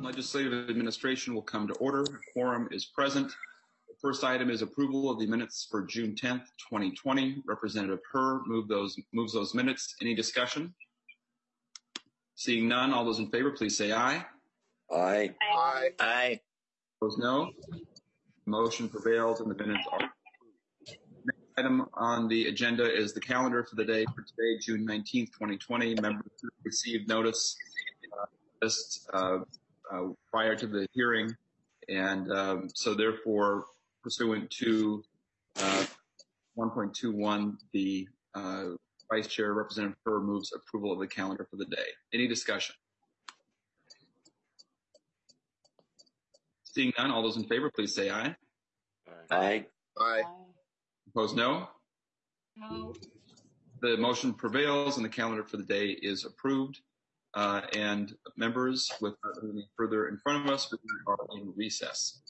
Legislative Administration will come to order. A quorum is present. The first item is approval of the minutes for June 10th, 2020. Representative Herr moves those minutes. Any discussion? Seeing none, all those in favor, please say aye. Aye. Aye. Aye. Opposed, no. Motion prevails and the minutes are approved. Next item on the agenda is the calendar for the day for today, June 19th, 2020. Members received notice prior to the hearing, and so therefore, pursuant to 1.21, the Vice Chair, Representative Herr, moves approval of the calendar for the day. Any discussion? Seeing none, all those in favor, please say aye. Aye. Aye. Opposed, no. No. The motion prevails and the calendar for the day is approved. And members, without anything further in front of us, we are in recess.